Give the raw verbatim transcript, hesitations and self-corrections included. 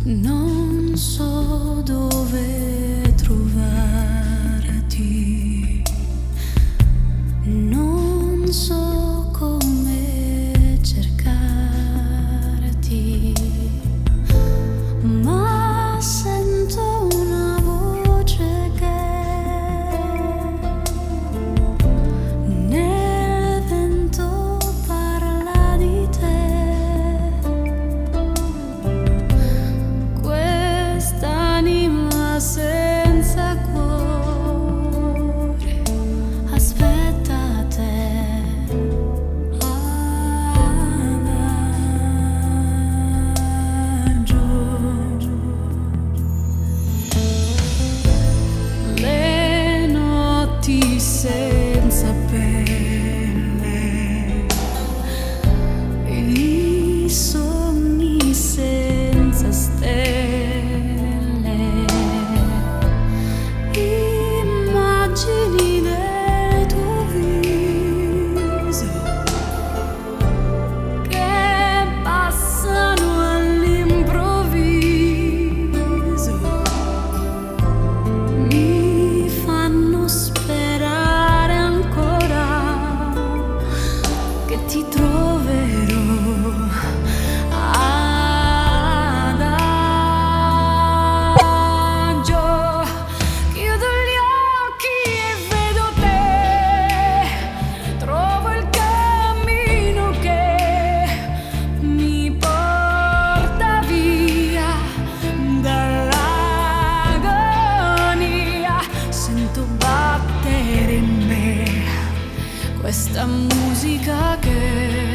Non so dove trovarti, non so come cercarti, ma sento una voce che nel vento parla di te. Quest'anima senza cuore aspetta te. Adagio. Le notti senza pelle, i sogni senza stelle, immagini del tuo viso che passano all'improvviso, mi fanno sperare ancora che ti troverò. Adagio, chiudo gli occhi e vedo te, trovo il cammino che mi porta via dall'agonia. Sento battere in me questa musica che